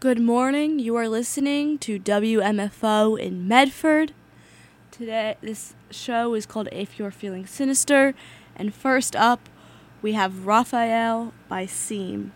Good morning. You are listening to WMFO in Medford. Today, this show is called If You're Feeling Sinister. And first up, we have Raphael by Seam.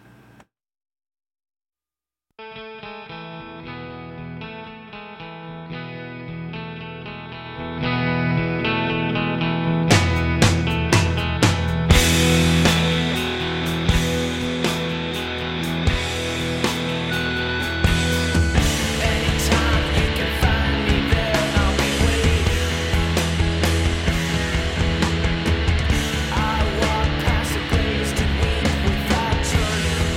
I walk past a place to weep without turning.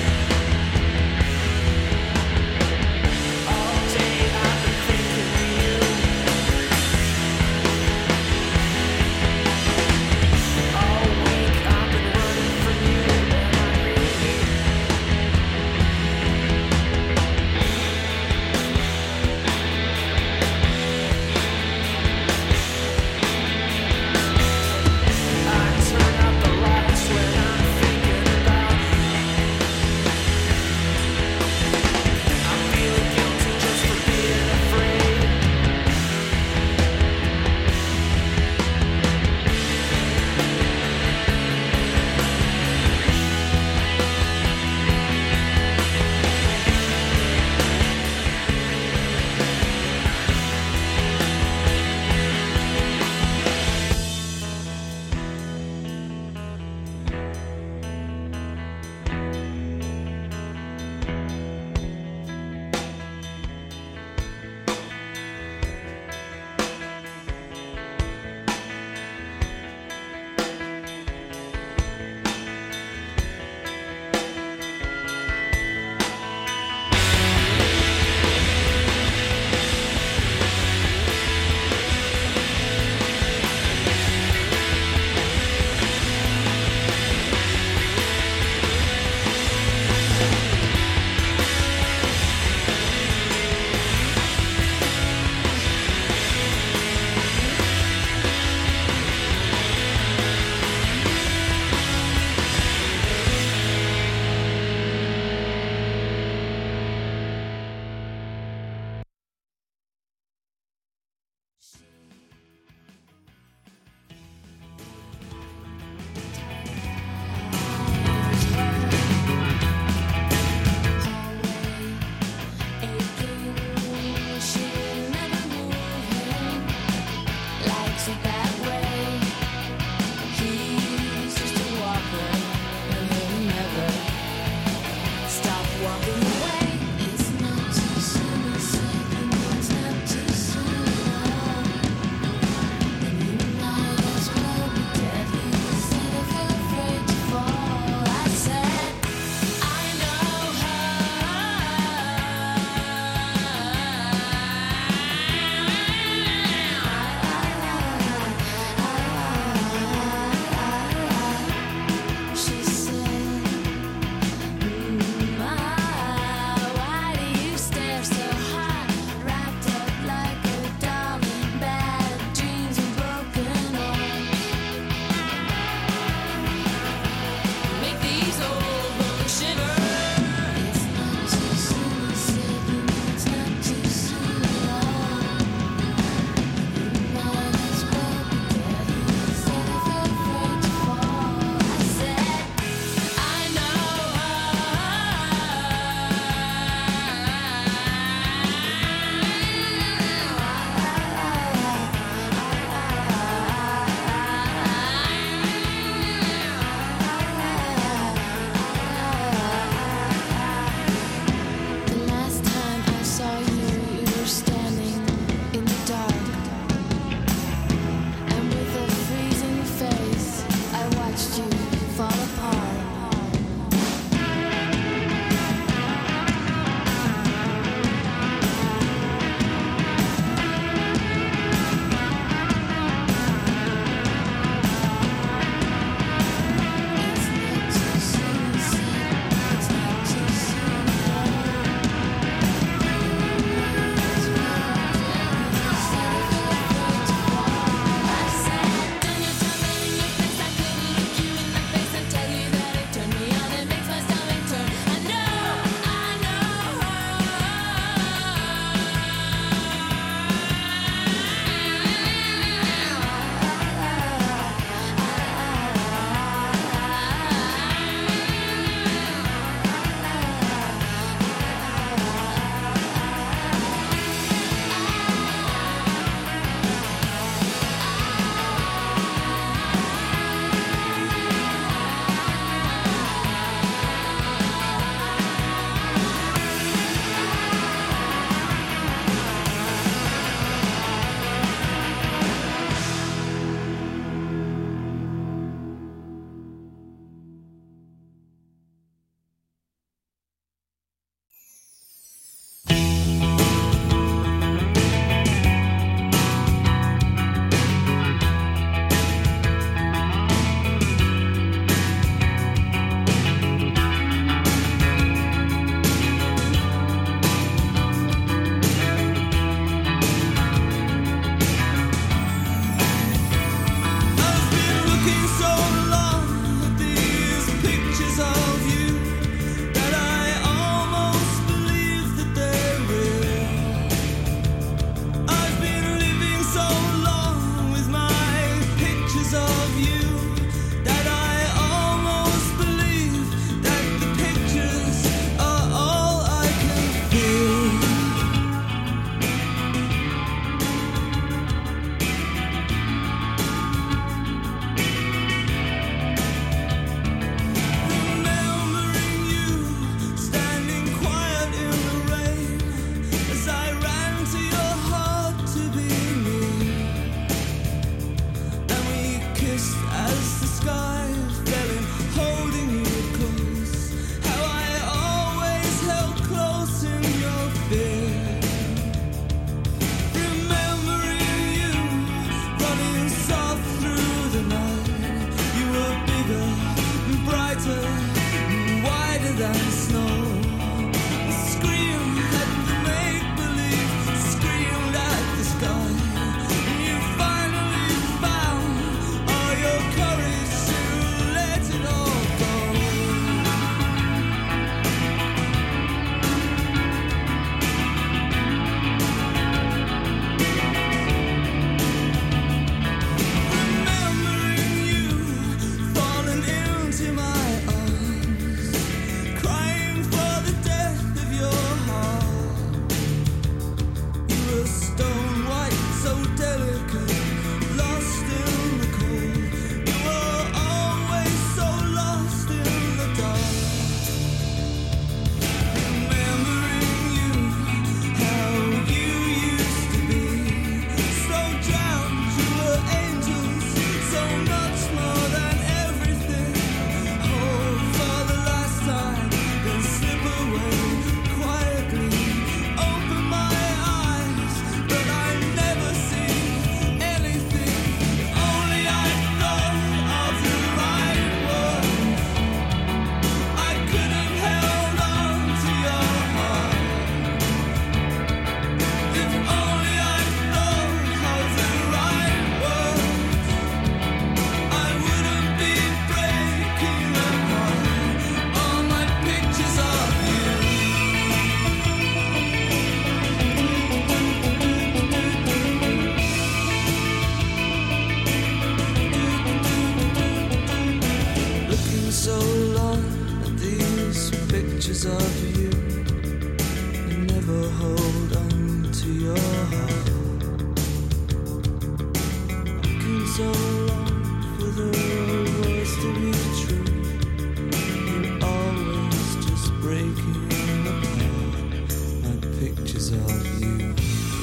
pictures of you.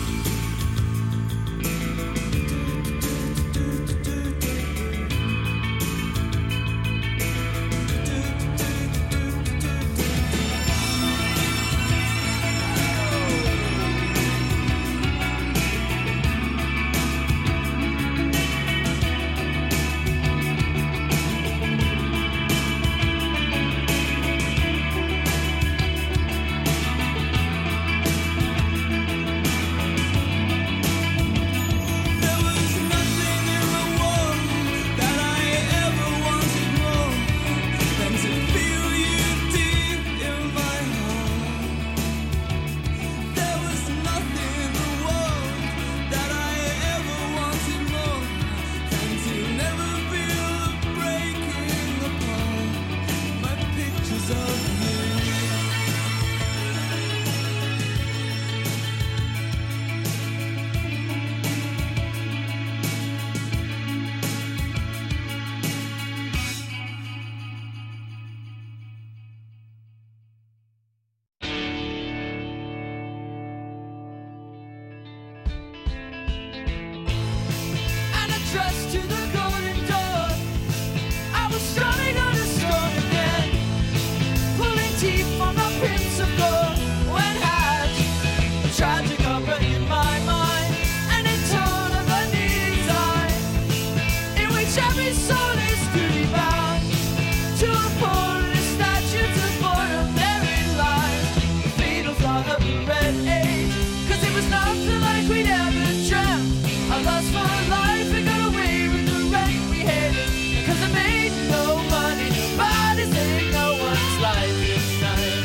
Trust to the golden door. I was strolling on a storm again, pulling teeth from a principle when had a tragic opera in my mind, and a tone of a design in which every soul is duty bound to uphold the statutes of boredom therein lies. The fatal flaw of the red age, 'cause it was nothing like we'd ever dreamt. Our lust for life and got away with the rent we hated, 'cause it made no money, but it saved no one's life this time.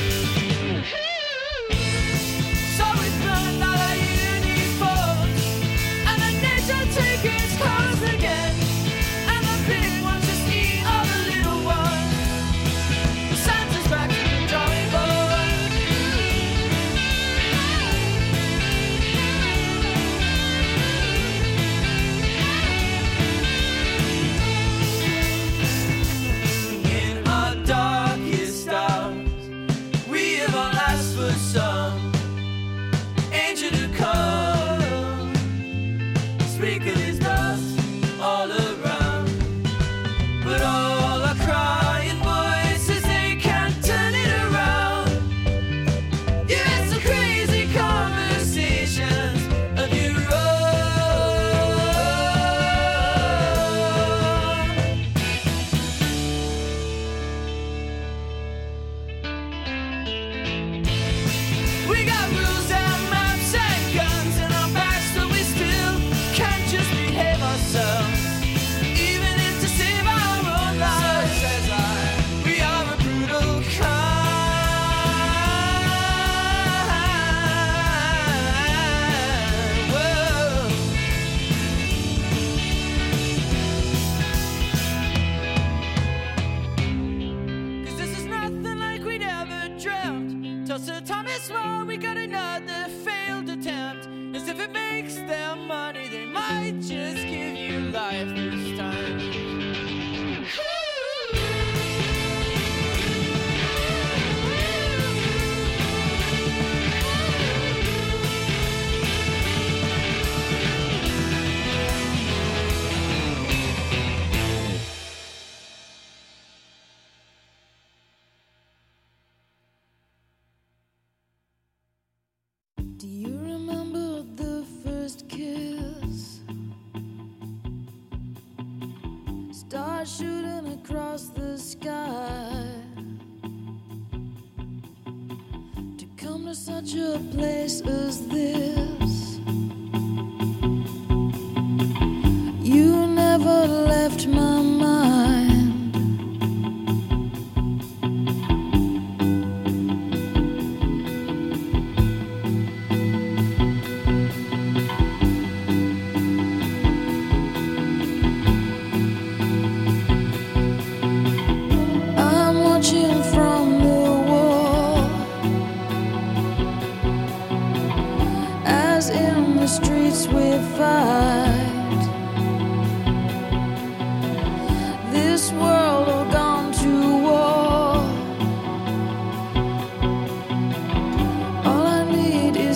So we burned all our uniforms, and the nature take its course again, and the big ones just eat all the little ones. Sends us back to the drawing board. In our darkest hours, we have all asked for some angel to come, sprinkle his dust all around. But all our crying voices, they can't turn it around. You had some crazy conversations of your own. We got rules and maps and guns in our backs, but we still can't just behave ourselves, even if to save our own lives. Says I, we are a brutal kind. Whoa. 'Cause this is nothing like we'd ever dreamt. Till Sir Thomas More, we got another failed attempt. As if it makes them money, they might just give you life this time. Do you remember the first kiss? Stars shooting across the sky, to come to such a place as this. You never left my mind. I'm watching from the wall, as in the streets we fight. This world all gone to war. All I need is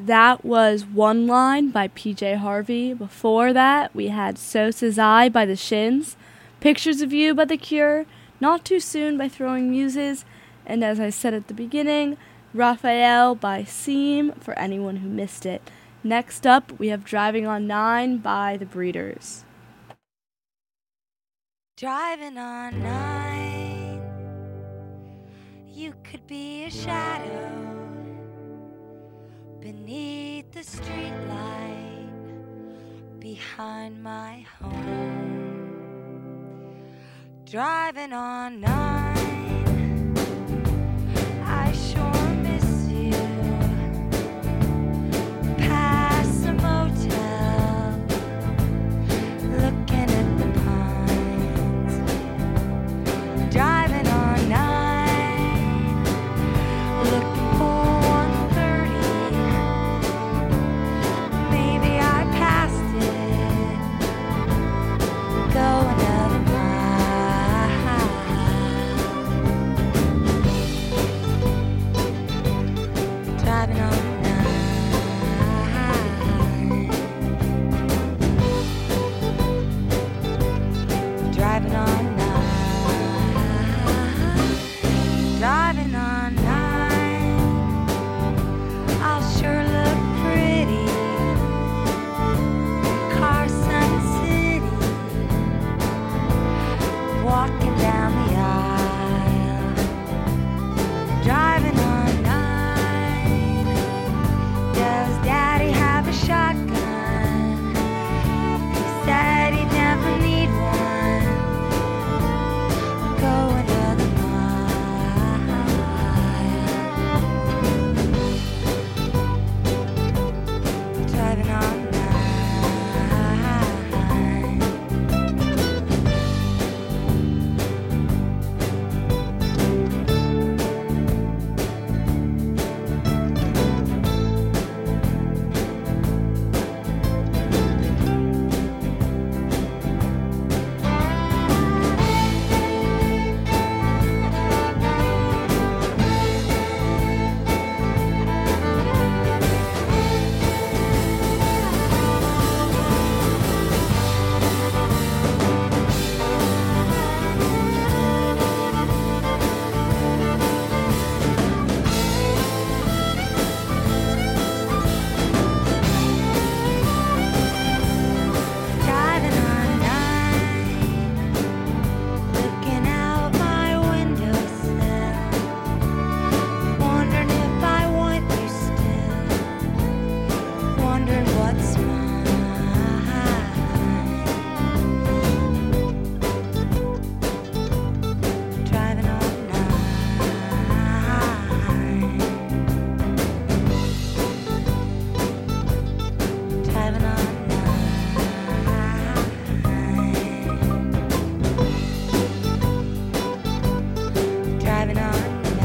That was One Line by PJ Harvey. Before that, we had So Says I by The Shins, Pictures of You by The Cure, Not Too Soon by Throwing Muses, and as I said at the beginning, Raphael by Seam, for anyone who missed it. Next up, we have Driving on 9 by The Breeders. Driving on 9, you could be a shadow beneath the streetlight behind my home. Driving on 9, I sure miss you. Past the motel, looking at the pines. Driving on 9, looking for 130. Maybe I passed it. Go another mile. Driving on 9. Driving on 9. Driving on 9. I'll sure look pretty in Carson City, walking down the aisle. Driving on 9. Does Daddy have a shotgun? He said he'd never need one. Go another mile. Driving on 9. Driving on 9, looking out my windowsill, wondering if I want you still, wondering what's mine. Driving on 9. Driving on 9. Driving on 9.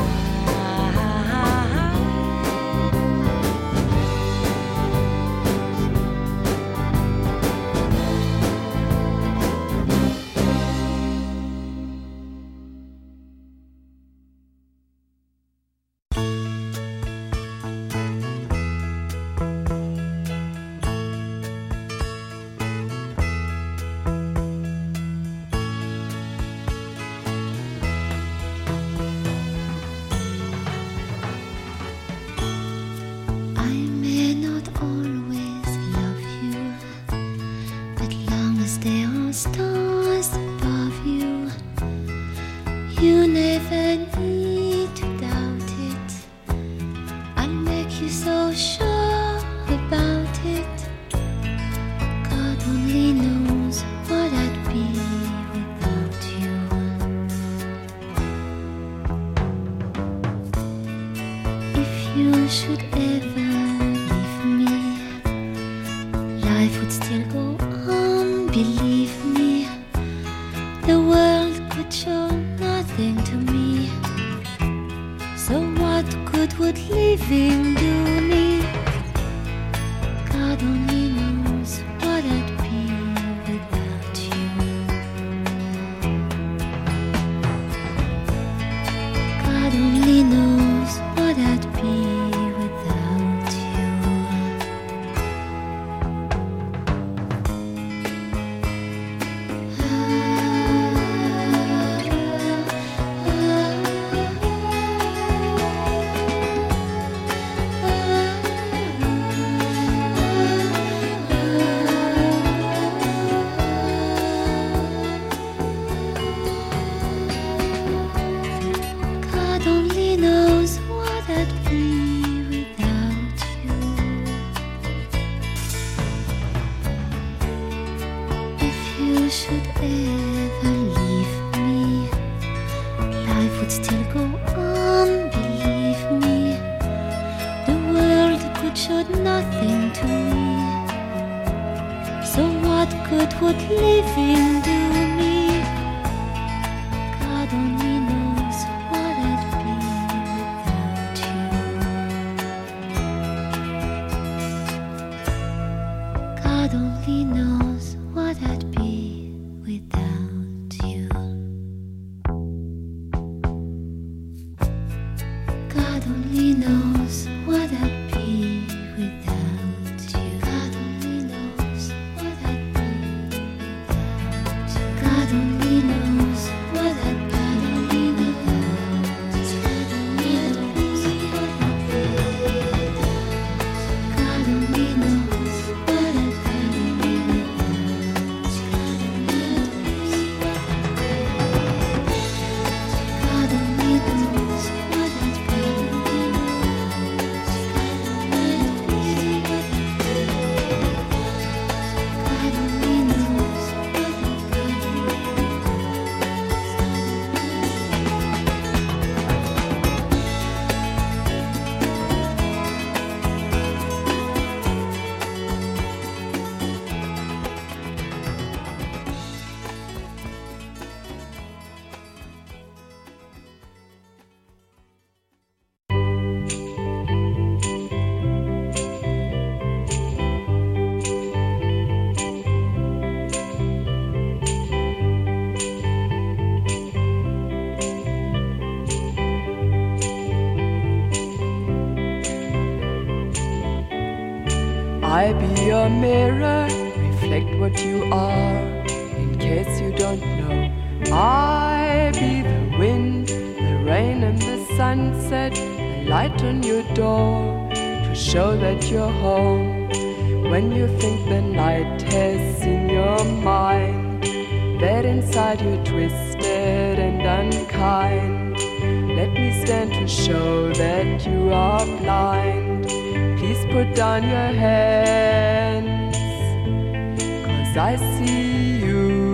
I may not always love you, but long as there are stars above you, you never need to doubt it. I'll make you so sure about it. God only knows what I'd be without you. If you should ever leave me, life would still go on, believe me. The world could show nothing to me. So what good would living do me? God only knows what I'd be without you. God only knows what I'd be without you. should ever leave me, life would still go on, believe me. The world could show nothing to me. So what good would living do me? God only knows what I'd be without you. God only knows what I'd be without you. God only knows what I'd be without you. God only knows what I'd be without you. God only knows what I'd be without you. God only knows what I'd be without you. God only knows what I'd be I be your mirror, reflect what you are, in case you don't know. I be the wind, the rain and the sunset, the light on your door, to show that you're home. When you think the night has seen your mind, that inside you're twisted and unkind, let me stand to show that you are blind. Please put down your hands, 'cause I see you.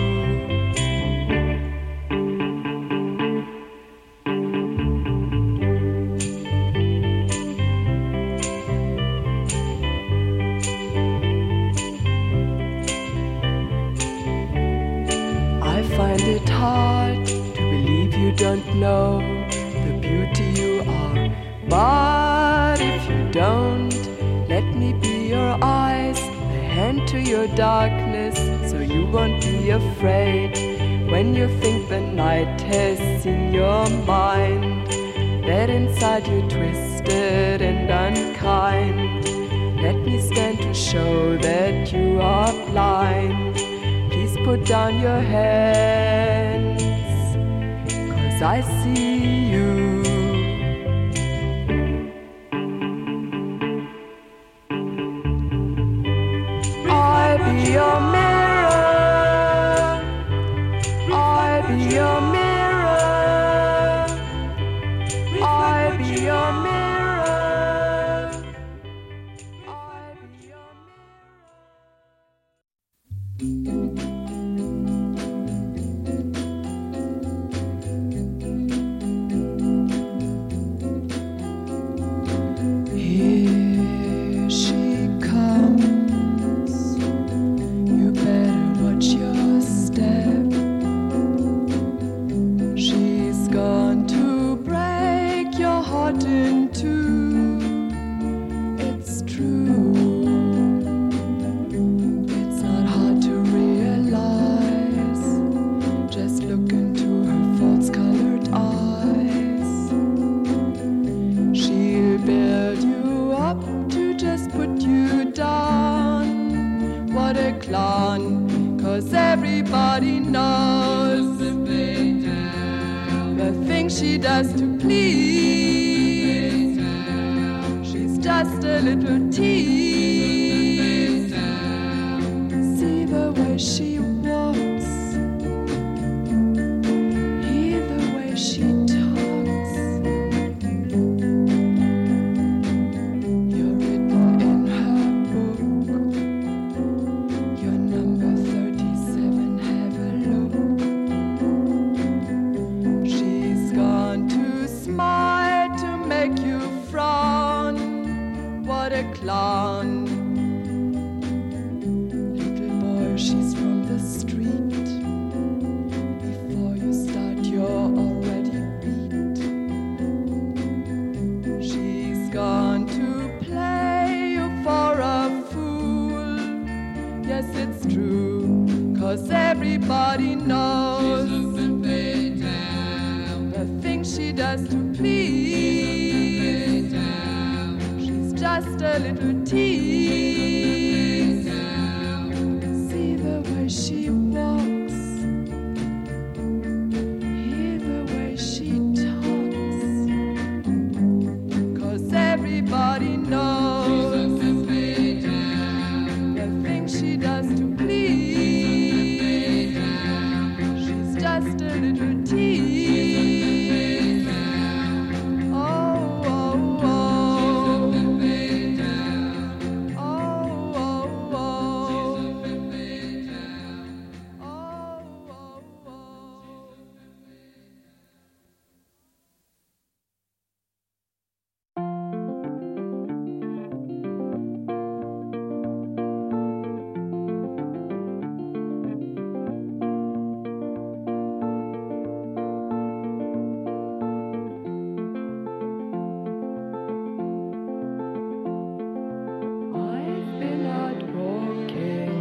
I find it hard to believe you don't know the beauty you are, but if you don't, let me be your eyes, the hand to your darkness, so you won't be afraid. When you think the night has seen your mind, that inside you're twisted and unkind, let me stand to show that you are blind. Please put down your hands, 'cause I see you. I be your mirror, I be your mirror, I be your mirror, I be your mirror. Here she comes. You better watch your step. She's gone to break your heart in two. It's true. It's not hard to realize. Just look into her false-colored eyes. She'll build you up to just put you down. What a clown, 'cause everybody knows the things she does to please. She's just a little tease. See the way she walks, hear the way she talks. You're written in her book. Your number 37 true, 'cause everybody knows the things she does to please. She's just a little tease. See the way she walks, hear the way she talks, 'cause everybody knows the things she does to please. She's just a little tease. Oh, oh, oh. Oh, oh, oh. Oh, oh, oh. I've been out walking.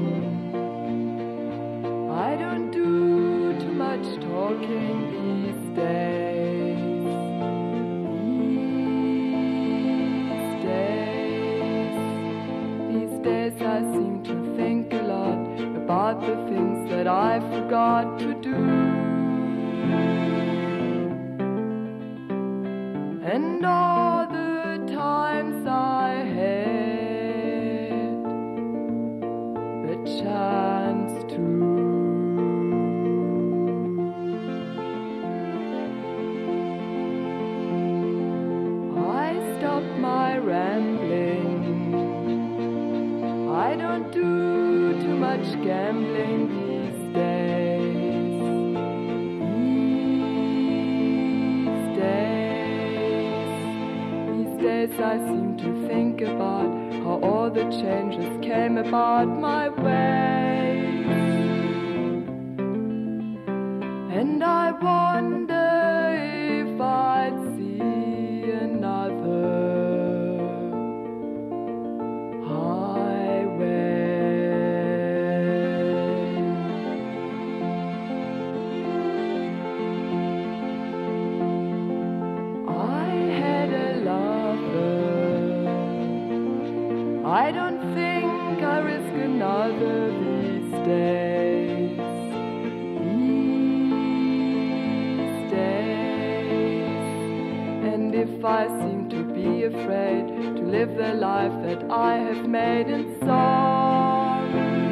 I don't do too much talking these days. These days I seem to think a lot about the things that I forgot to do. And all the times I had the chance to. I stop my rambling. I don't do too much gambling these days. These days I seem to think about how all the changes came about my way. And I wonder if I'd see another I don't think I risk another these days. And if I seem to be afraid to live the life that I have made in song,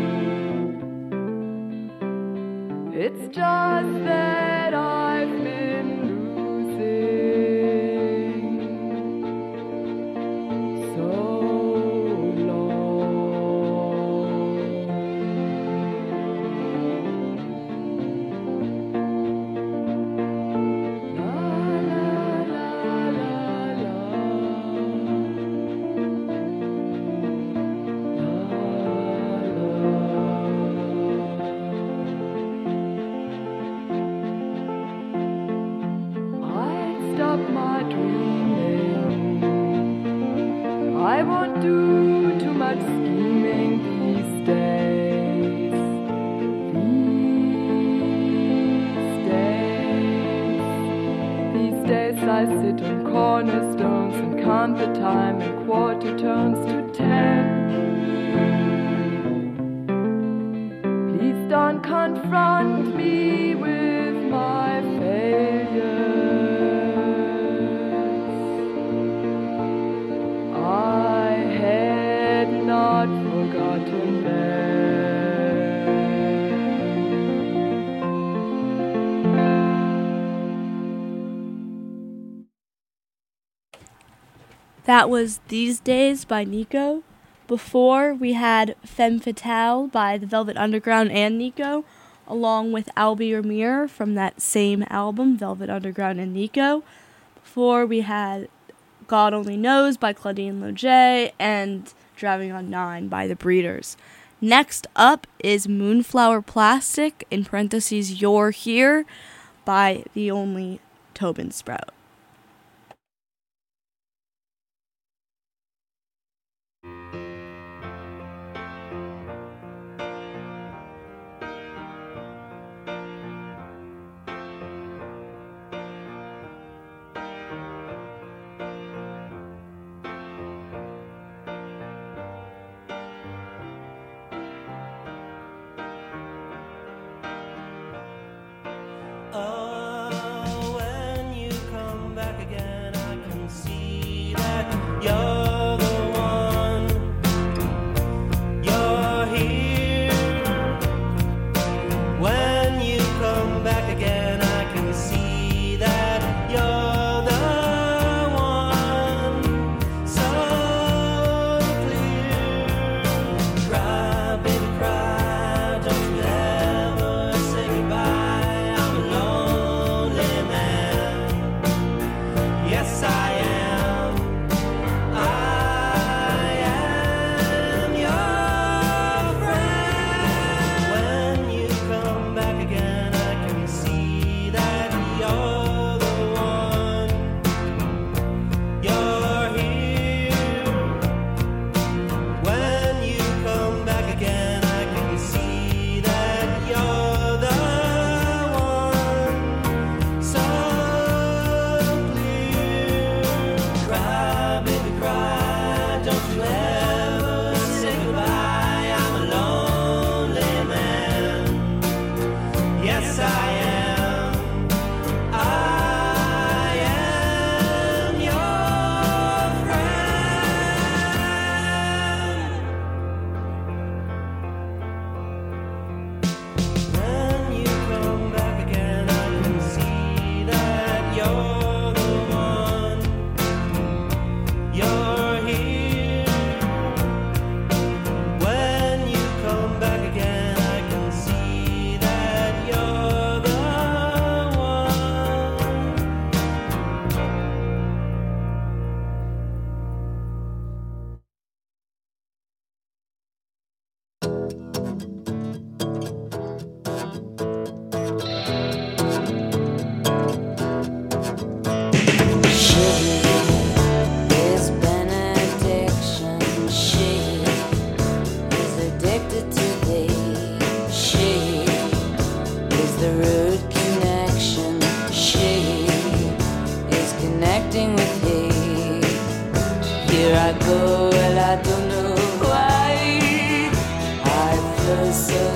it's just that I've been losing so stop my dreaming. I won't do too much scheming these days. These days I sit on cornerstones and count the time in quarter turns to 10. Please don't confront me with my failures. I had not forgotten them. That was These Days by Nico. Before, we had Femme Fatale by the Velvet Underground and Nico, along with I'll Be Your Mirror from that same album, Velvet Underground and Nico. Before, we had God Only Knows by Claudine Loget and Driving on 9 by The Breeders. Next up is Moonflower Plastic, in parentheses, You're Here, by the only Tobin Sprout.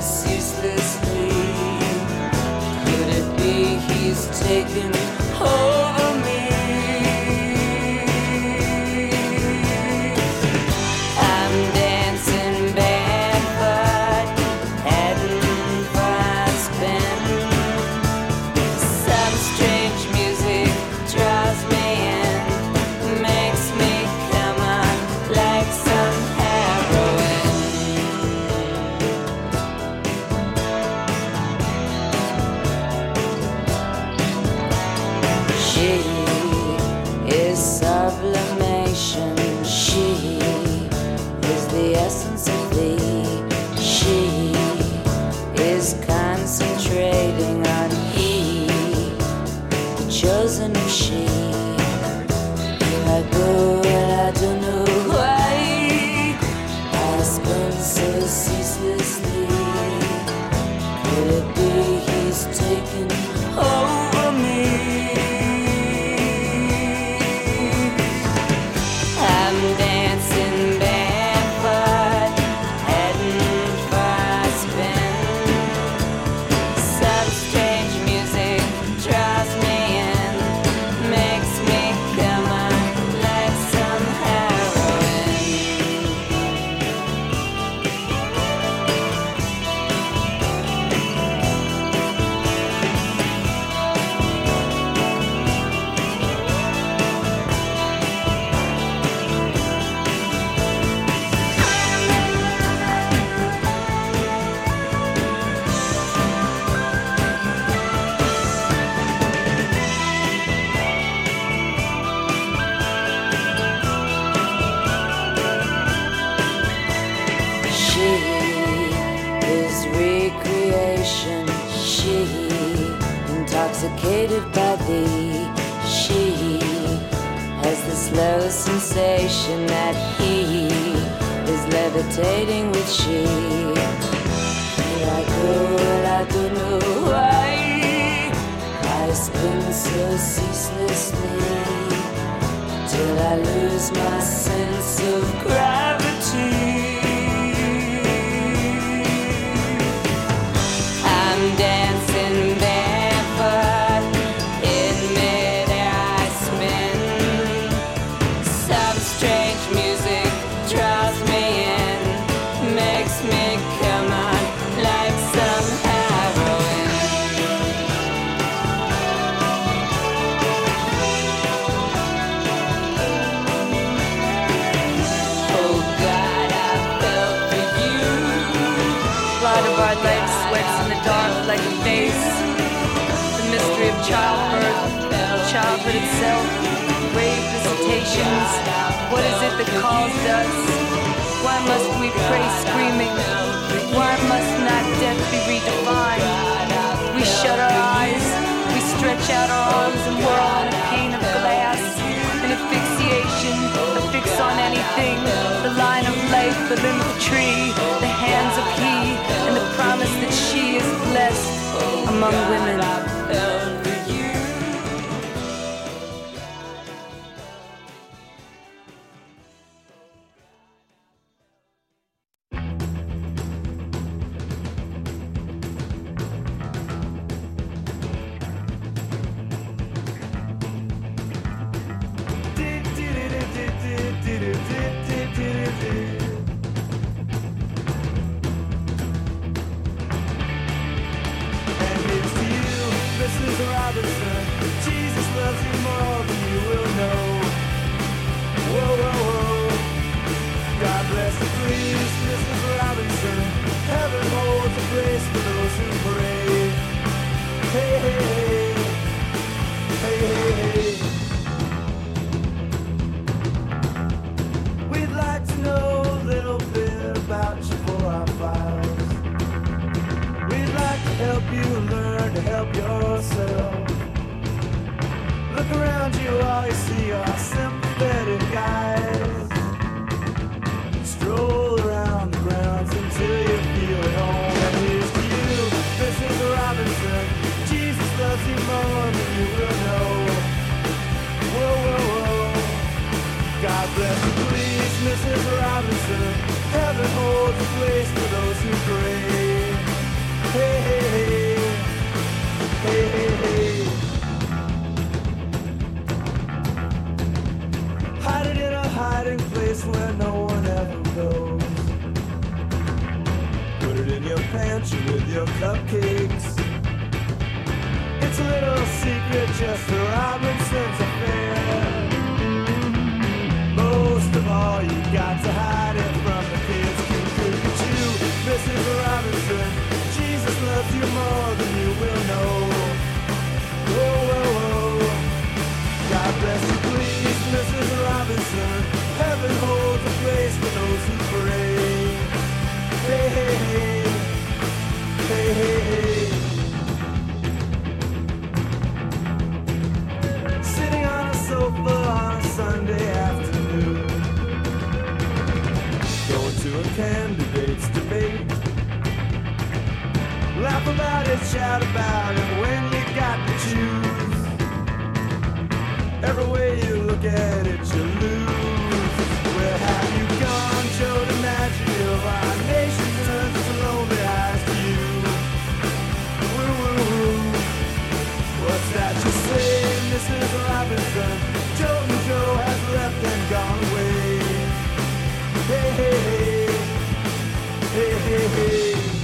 ceaselessly. Could it be he's taken over me? I'm dancing barefoot, heading for a spin. Some strange music draws me in, makes me come on like some heroin. She is sublimation. She is the essence of thee. She is concentrating on he, the chosen of she. Here I go and I don't know why I spin so ceaselessly. Could it be he's taken over me? I'm dancing barefoot, heading for a spin. Some strange music draws me in, makes me come on like some heroin. She is recreation. She intoxicated by thee. She has the slow sensation that he is levitating with she. Here I go and I don't know why I spin so ceaselessly till I lose my sense of gravity. I'm dancing barefoot, in midair I spin. Some strange music draws me in, makes me come on like some heroin. Oh God, I fell for you. Light of our life sweats in the dark like a face. The mystery of childbirth, childhood itself, grave visitations. What is it that calls us? Why must we pray screaming? Why must not death be redefined? We shut our eyes, we stretch out our arms and whirl on a pane of glass. An asphyxiation, a fix on anything. The line of life, the limb of tree, the hands of he, and the promise that she is blessed among women. Mrs. Robinson, heaven holds a place for those who pray. your pantry with your cupcakes. It's a little secret just for Robinson's affair. Most of all, you got to hide it from the kids. Look at you, Mrs. Robinson. Jesus loves you more than you will know. Whoa, whoa, whoa. God bless you, please, Mrs. Robinson. Heaven holds a place for those who pray. Hey, hey, hey. Hey, hey, hey. Sitting on a sofa on a Sunday afternoon, going to a candidate's debate. Laugh about it, shout about it when you got to choose. Every way you look at it, you lose. Where have you gone, Joe DiMaggio? Our nation turns its lonely eyes to you. Woo, woo, woo. What's that you say, Mrs. Robinson? Joe and Joe has left and gone away. Hey, hey, hey. Hey, hey, hey.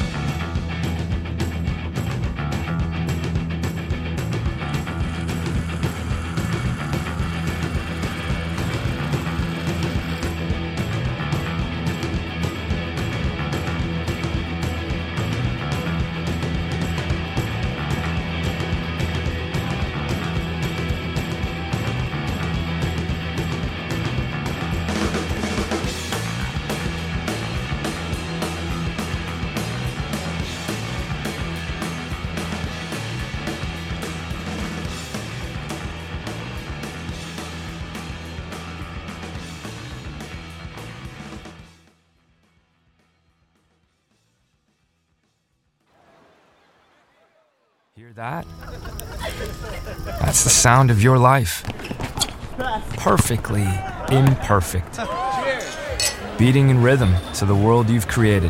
Hear that? That's the sound of your life. Perfectly imperfect. Beating in rhythm to the world you've created.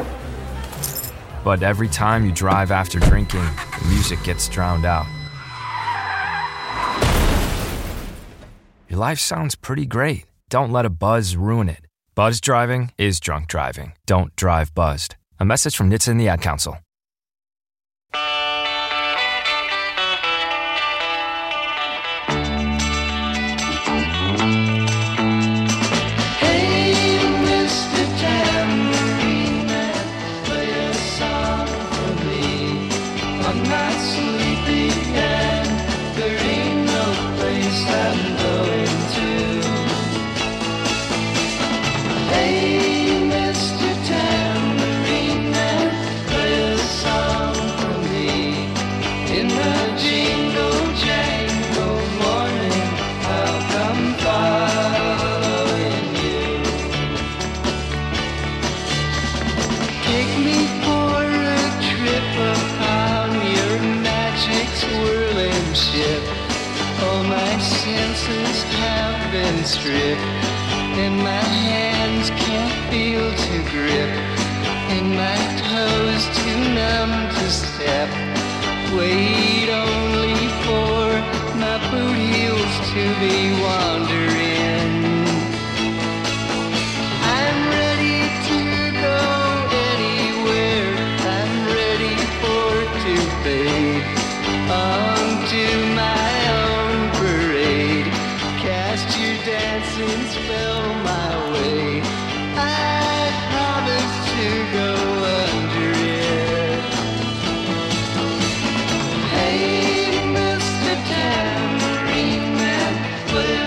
But every time you drive after drinking, the music gets drowned out. Your life sounds pretty great. Don't let a buzz ruin it. Buzz driving is drunk driving. Don't drive buzzed. A message from NHTSA and the Ad Council. Stripped, and my hands can't feel to grip, and my toes too numb to step. Wait only for my boot heels to be wandering. I'm ready to go anywhere. I'm ready for to fade onto my own parade. Cast your dancing spell my way. I promise to go under it. Hey, Mr. Tambourine Man, play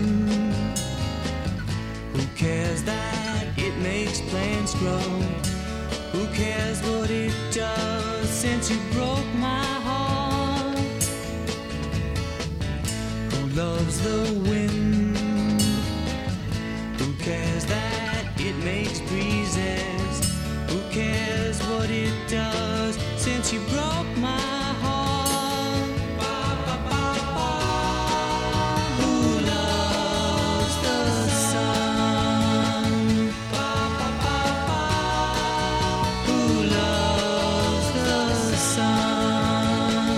wind. Who cares that it makes plants grow? Who cares what it does since you broke my heart? Who loves the wind? Who cares that it makes breezes? Who cares what it does since you broke my heart? Who loves the sun? Who loves the sun?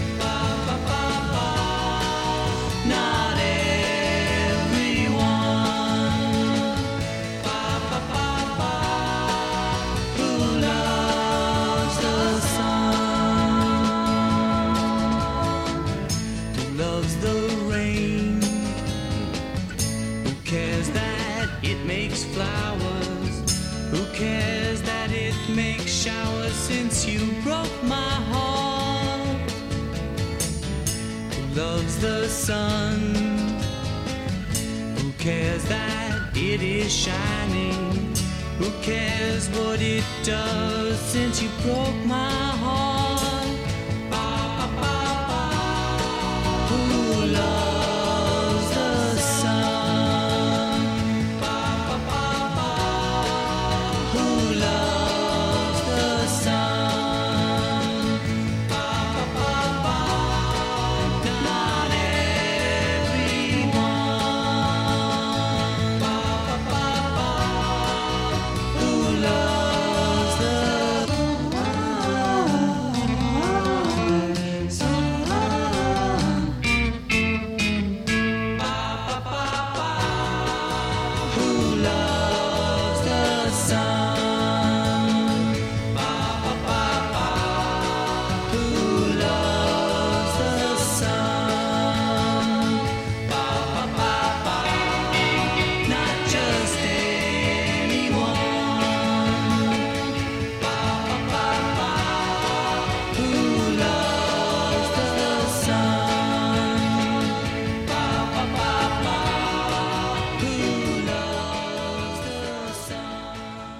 Not everyone. Who loves the sun? Who loves the rain? Who cares that it makes flowers? Who cares that it makes showers since you broke my heart? Who loves the sun? Who cares that it is shining? Who cares what it does since you broke my heart? Who loves the sun? Who loves the sun? Not everyone. Who loves the Who loves the sun? Who loves the sun? Not just anyone. Who loves the sun? Who loves the sun?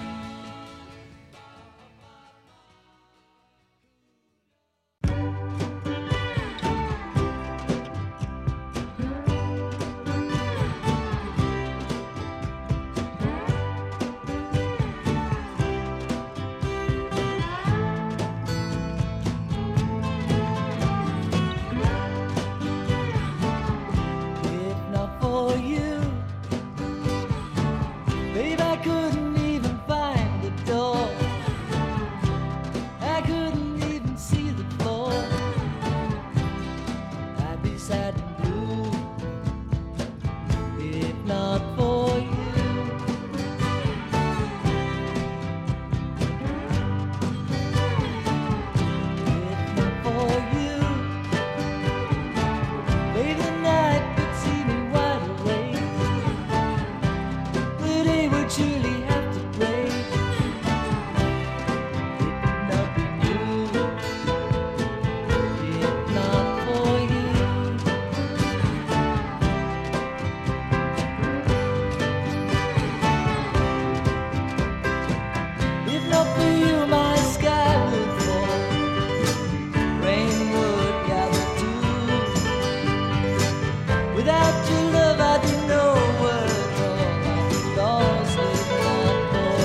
If not for you, babe, I couldn't even find the door. I couldn't even see the floor. I'd be sad and blue if not for you. If not for you, babe, the night would see me wide awake. The day would surely have to break. It would not be new if not for you. If not for you, my sky would fall. Rain would gather too. Without your love, I'd be nowhere at all. I'd be lost if not for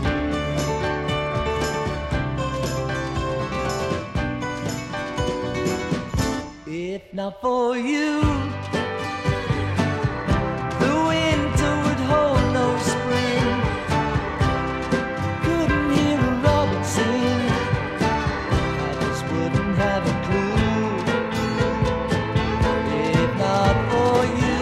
you. If not for you, the winter would hold no spring. Couldn't hear a robin sing. I just wouldn't have a clue. If not for you.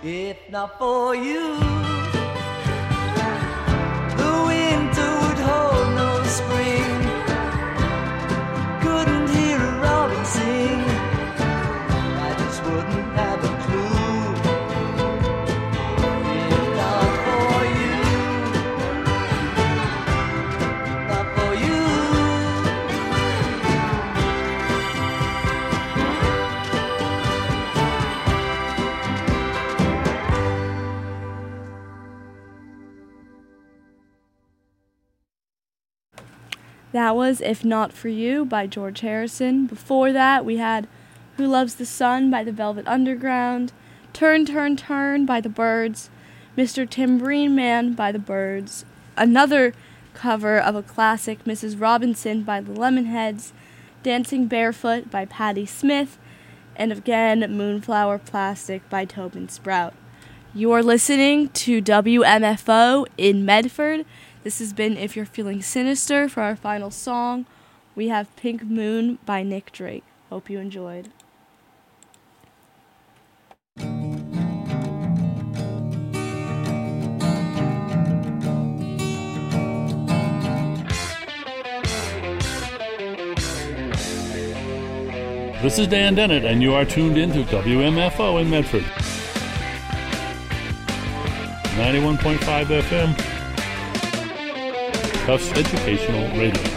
If not for you, the winter would hold no spring. Couldn't hear a robin sing. I just wouldn't have a clue. If not for you, not for you. That was If Not For You by George Harrison. Before that, we had Who Loves the Sun by the Velvet Underground, Turn, Turn, Turn by the Byrds, Mr. Tambourine Man by the Byrds, another cover of a classic, Mrs. Robinson by the Lemonheads, Dancing Barefoot by Patti Smith, and again, Moonflower Plastic by Tobin Sprout. You are listening to WMFO in Medford. This has been If You're Feeling Sinister. For our final song, we have Pink Moon by Nick Drake. Hope you enjoyed. This is Dan Dennett, and you are tuned in to WMFO in Medford. 91.5 FM. Tufts Educational Radio.